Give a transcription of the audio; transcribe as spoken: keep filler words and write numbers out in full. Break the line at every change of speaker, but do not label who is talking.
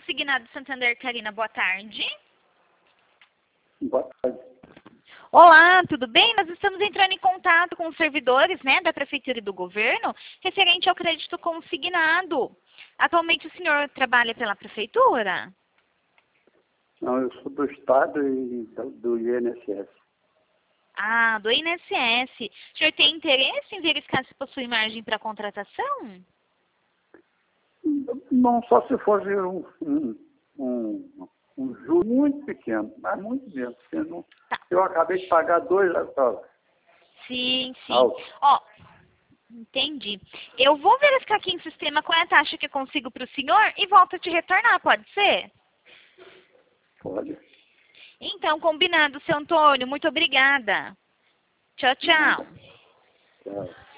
Consignado Santander, Karina, boa tarde.
Boa tarde.
Olá, tudo bem? Nós estamos entrando em contato com os servidores, né, da Prefeitura e do Governo, referente ao crédito consignado. Atualmente o senhor trabalha pela Prefeitura?
Não, eu sou do Estado e do, do I N S S.
Ah, do I N S S. O senhor tem interesse em verificar se possui margem para contratação?
Não, só se for um, um, um, um juro muito pequeno, mas muito mesmo. Porque não,
Tá.
Eu acabei de pagar dois ó,
Sim, sim.
altos.
Ó, entendi. Eu vou verificar aqui em sistema qual é a taxa que eu consigo para o senhor e volto a te retornar, pode ser?
Pode.
Então, combinado, seu Antônio. Muito obrigada. Tchau, tchau.
Tchau.